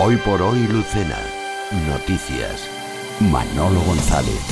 Hoy por hoy, Lucena. Noticias. Manolo González.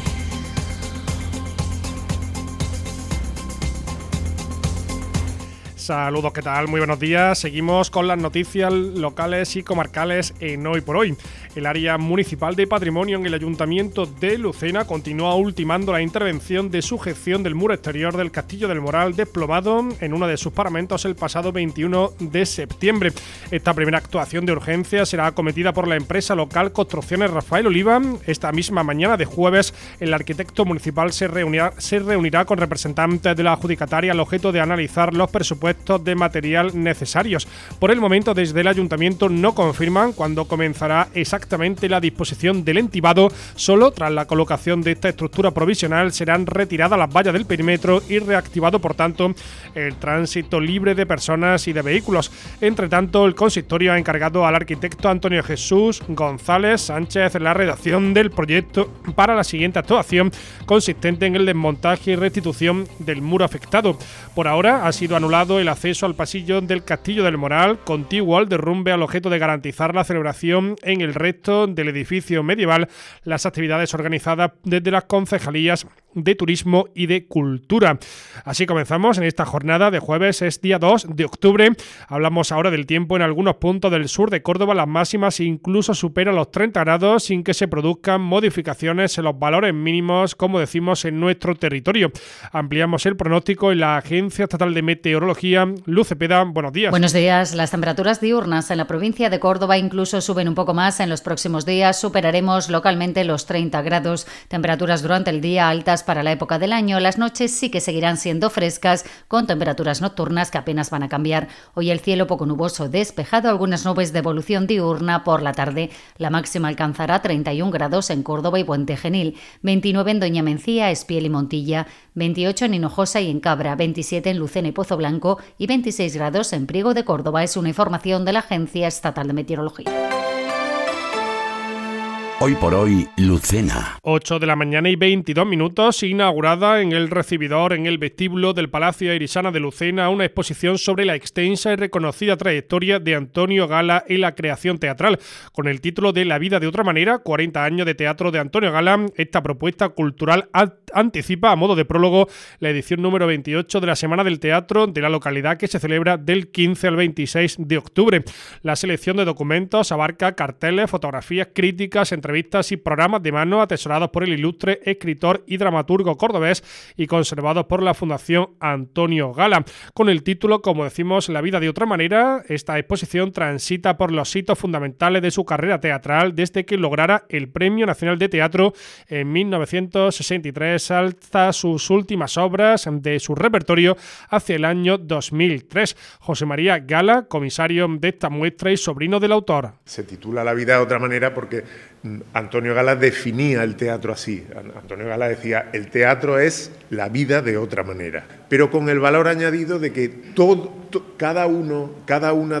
Saludos, ¿qué tal? Muy buenos días. Seguimos con las noticias locales y comarcales en Hoy por Hoy. El área municipal de patrimonio en el Ayuntamiento de Lucena continúa ultimando la intervención de sujeción del muro exterior del Castillo del Moral desplomado en uno de sus paramentos el pasado 21 de septiembre. Esta primera actuación de urgencia será acometida por la empresa local Construcciones Rafael Oliva. Esta misma mañana de jueves, el arquitecto municipal se reunirá con representantes de la adjudicataria al objeto de analizar los presupuestos de material necesarios. Por el momento, desde el Ayuntamiento no confirman cuándo comenzará exactamente la disposición del entibado. Solo tras la colocación de esta estructura provisional serán retiradas las vallas del perímetro y reactivado, por tanto, el tránsito libre de personas y de vehículos. Entre tanto, el consistorio ha encargado al arquitecto Antonio Jesús González Sánchez la redacción del proyecto para la siguiente actuación, consistente en el desmontaje y restitución del muro afectado. Por ahora ha sido anulado el acceso al pasillo del Castillo del Moral, contiguo al derrumbe, al objeto de garantizar la celebración en el resto del edificio medieval, las actividades organizadas desde las concejalías de Turismo y de Cultura. Así comenzamos en esta jornada de jueves, es día 2 de octubre. Hablamos ahora del tiempo. En algunos puntos del sur de Córdoba las máximas incluso superan los 30 grados sin que se produzcan modificaciones en los valores mínimos, como decimos, en nuestro territorio. Ampliamos el pronóstico en la Agencia Estatal de Meteorología. Luz Cepeda, buenos días. Buenos días. Las temperaturas diurnas en la provincia de Córdoba incluso suben un poco más en los próximos días. Superaremos localmente los 30 grados. Temperaturas durante el día altas para la época del año. Las noches sí que seguirán siendo frescas, con temperaturas nocturnas que apenas van a cambiar. Hoy el cielo poco nuboso, despejado, algunas nubes de evolución diurna por la tarde. La máxima alcanzará 31 grados en Córdoba y Puente Genil, 29 en Doña Mencía, Espiel y Montilla, 28 en Hinojosa y en Cabra, 27 en Lucena y Pozo Blanco y 26 grados en Priego de Córdoba. Es una información de la Agencia Estatal de Meteorología. Hoy por hoy, Lucena. 8 de la mañana y 22 minutos, inaugurada en el recibidor, en el vestíbulo del Palacio Airisana de Lucena, una exposición sobre la extensa y reconocida trayectoria de Antonio Gala en la creación teatral. Con el título de La vida de otra manera, 40 años de teatro de Antonio Gala, esta propuesta cultural anticipa, a modo de prólogo, la edición número 28 de la Semana del Teatro de la localidad, que se celebra del 15 al 26 de octubre. La selección de documentos abarca carteles, fotografías, críticas, entrevistas y programas de mano atesorados por el ilustre escritor y dramaturgo cordobés y conservados por la Fundación Antonio Gala. Con el título, como decimos, La vida de otra manera, esta exposición transita por los hitos fundamentales de su carrera teatral desde que lograra el Premio Nacional de Teatro en 1963 hasta sus últimas obras de su repertorio hacia el año 2003. José María Gala, comisario de esta muestra y sobrino del autor. Se titula La vida de otra manera porque Antonio Gala definía el teatro así. Antonio Gala decía, el teatro es la vida de otra manera, pero con el valor añadido de que cada una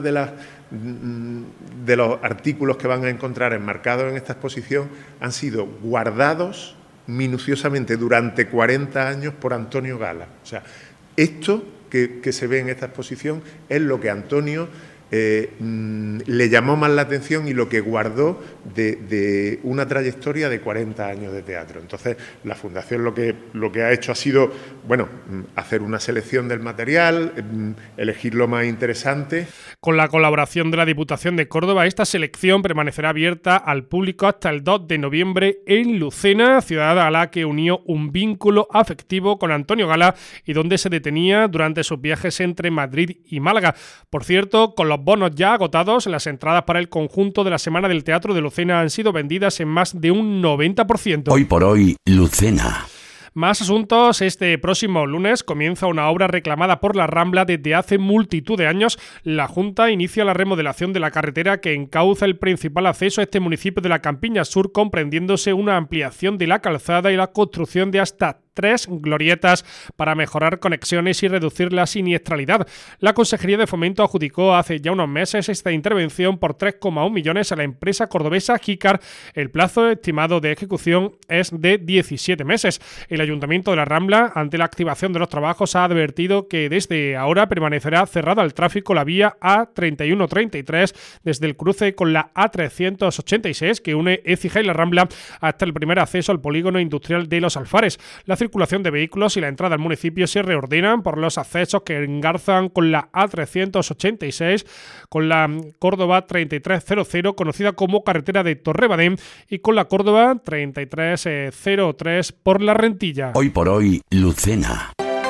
de los artículos que van a encontrar enmarcados en esta exposición han sido guardados minuciosamente durante 40 años por Antonio Gala. O sea, esto que se ve en esta exposición es lo que Antonio le llamó más la atención y lo que guardó de una trayectoria de 40 años de teatro. Entonces, la Fundación lo que ha hecho ha sido, hacer una selección del material, elegir lo más interesante. Con la colaboración de la Diputación de Córdoba, esta selección permanecerá abierta al público hasta el 2 de noviembre en Lucena, ciudad a la que unió un vínculo afectivo con Antonio Gala y donde se detenía durante sus viajes entre Madrid y Málaga. Por cierto, con los bonos ya agotados, las entradas para el conjunto de la Semana del Teatro de Lucena han sido vendidas en más de un 90%. Hoy por hoy, Lucena. Más asuntos. Este próximo lunes comienza una obra reclamada por la Rambla desde hace multitud de años. La Junta inicia la remodelación de la carretera que encauza el principal acceso a este municipio de la Campiña Sur, comprendiéndose una ampliación de la calzada y la construcción de hasta 3 glorietas para mejorar conexiones y reducir la siniestralidad. La Consejería de Fomento adjudicó hace ya unos meses esta intervención por 3,1 millones a la empresa cordobesa Jicar. El plazo estimado de ejecución es de 17 meses. El Ayuntamiento de la Rambla, ante la activación de los trabajos, ha advertido que desde ahora permanecerá cerrada al tráfico la vía A3133 desde el cruce con la A386 que une Écija y la Rambla hasta el primer acceso al polígono industrial de Los Alfares. La circulación de vehículos y la entrada al municipio se reordenan por los accesos que engarzan con la A386, con la Córdoba 3300, conocida como carretera de Torrebadén, y con la Córdoba 3303 por La Rentilla. Hoy por hoy, Lucena.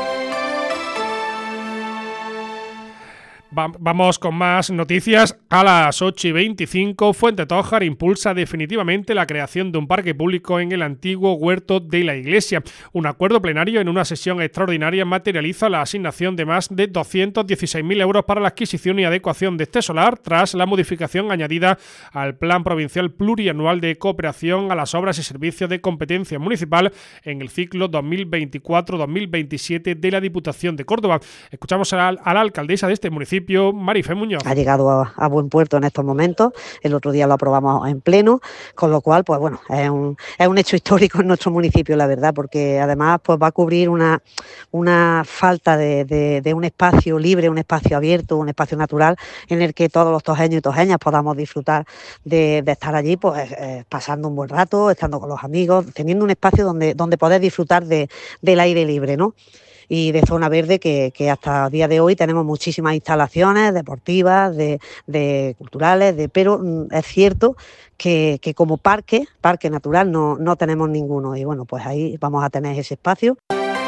Vamos con más noticias. A las 8:25, Fuentetójar impulsa definitivamente la creación de un parque público en el antiguo huerto de la iglesia. Un acuerdo plenario en una sesión extraordinaria materializa la asignación de más de 216.000 euros para la adquisición y adecuación de este solar, tras la modificación añadida al Plan Provincial Plurianual de Cooperación a las Obras y Servicios de Competencia Municipal en el ciclo 2024-2027 de la Diputación de Córdoba. Escuchamos a la alcaldesa de este municipio, Marifé Muñoz. Ha llegado a buen puerto en estos momentos. El otro día lo aprobamos en pleno, con lo cual, pues bueno, es un hecho histórico en nuestro municipio, la verdad, porque además pues va a cubrir una falta de un espacio libre, un espacio abierto, un espacio natural en el que todos los tojeños y tojeñas podamos disfrutar de estar allí, pues pasando un buen rato, estando con los amigos, teniendo un espacio donde poder disfrutar del aire libre, ¿no? Y de zona verde que hasta el día de hoy tenemos muchísimas instalaciones deportivas, de culturales, pero es cierto que como parque natural no tenemos ninguno, y bueno, pues ahí vamos a tener ese espacio.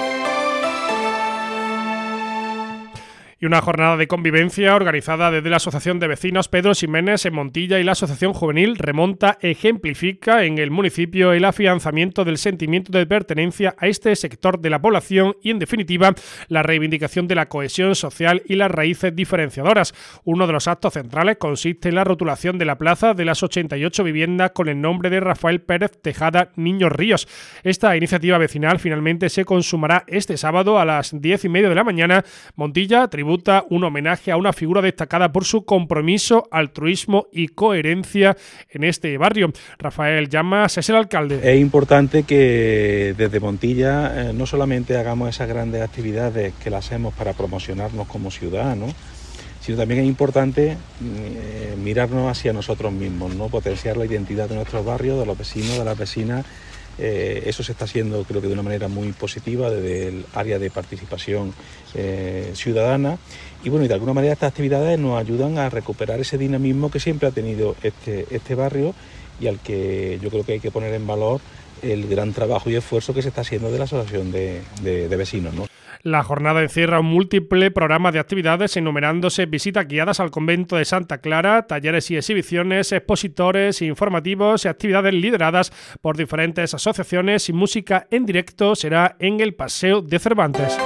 Y una jornada de convivencia organizada desde la Asociación de Vecinos Pedro Ximénez en Montilla y la Asociación Juvenil Remonta ejemplifica en el municipio el afianzamiento del sentimiento de pertenencia a este sector de la población y, en definitiva, la reivindicación de la cohesión social y las raíces diferenciadoras. Uno de los actos centrales consiste en la rotulación de la plaza de las 88 viviendas con el nombre de Rafael Pérez Tejada Niños Ríos. Esta iniciativa vecinal finalmente se consumará este sábado a las 10:30 de la mañana. Montilla tributa un homenaje a una figura destacada por su compromiso, altruismo y coherencia en este barrio. Rafael Llamas es el alcalde. Es importante que desde Montilla no solamente hagamos esas grandes actividades que las hacemos para promocionarnos como ciudadanos, sino también es importante mirarnos hacia nosotros mismos, ¿no? Potenciar la identidad de nuestros barrios, de los vecinos, de las vecinas. Eso se está haciendo, creo que de una manera muy positiva desde el área de participación ciudadana, y bueno, y de alguna manera estas actividades nos ayudan a recuperar ese dinamismo que siempre ha tenido este barrio, y al que yo creo que hay que poner en valor el gran trabajo y esfuerzo que se está haciendo de la asociación de vecinos, ¿no? La jornada encierra un múltiple programa de actividades, enumerándose visitas guiadas al convento de Santa Clara, talleres y exhibiciones, expositores, informativos y actividades lideradas por diferentes asociaciones, y música en directo será en el Paseo de Cervantes.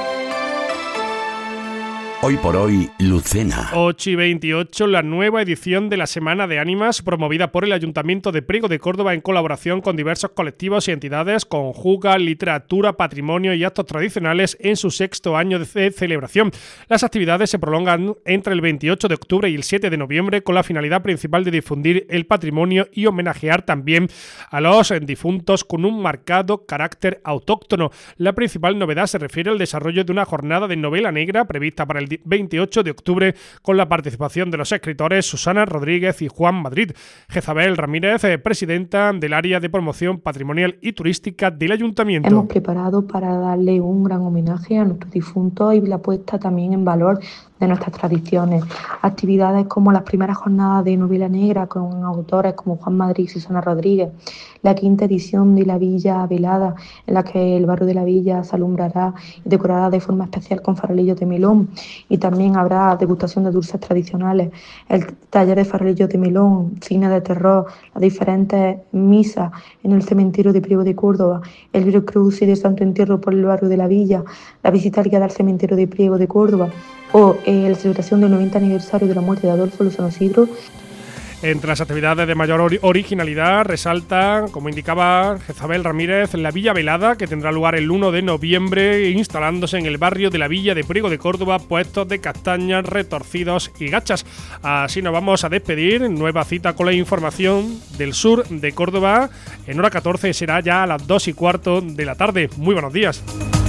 Hoy por hoy, Lucena. 8:28, la nueva edición de la Semana de Ánimas, promovida por el Ayuntamiento de Priego de Córdoba en colaboración con diversos colectivos y entidades, conjuga literatura, patrimonio y actos tradicionales en su 6º año de celebración. Las actividades se prolongan entre el 28 de octubre y el 7 de noviembre con la finalidad principal de difundir el patrimonio y homenajear también a los difuntos con un marcado carácter autóctono. La principal novedad se refiere al desarrollo de una jornada de novela negra prevista para el 28 de octubre con la participación de los escritores Susana Rodríguez y Juan Madrid. Jezabel Ramírez, presidenta del área de promoción patrimonial y turística del Ayuntamiento. Hemos preparado para darle un gran homenaje a nuestros difuntos y la puesta también en valor de nuestras tradiciones. Actividades como las primeras jornadas de novela negra con autores como Juan Madrid y Susana Rodríguez, la 5ª edición de la Villa Velada, en la que el barrio de la Villa se alumbrará y decorará de forma especial con farolillos de melón, y también habrá degustación de dulces tradicionales, el taller de farolillos de melón, cine de terror, las diferentes misas en el cementerio de Priego de Córdoba, el Via Crucis de Santo Entierro por el barrio de la Villa, la visita guiada al cementerio de Priego de Córdoba, o la celebración del 90 aniversario de la muerte de Adolfo Lozano Sidro. Entre las actividades de mayor originalidad resalta, como indicaba Jezabel Ramírez, la Villa Velada, que tendrá lugar el 1 de noviembre, instalándose en el barrio de la Villa de Priego de Córdoba, puestos de castañas, retorcidos y gachas. Así nos vamos a despedir. Nueva cita con la información del sur de Córdoba. En hora 14 será ya a las 2:15 de la tarde. Muy buenos días.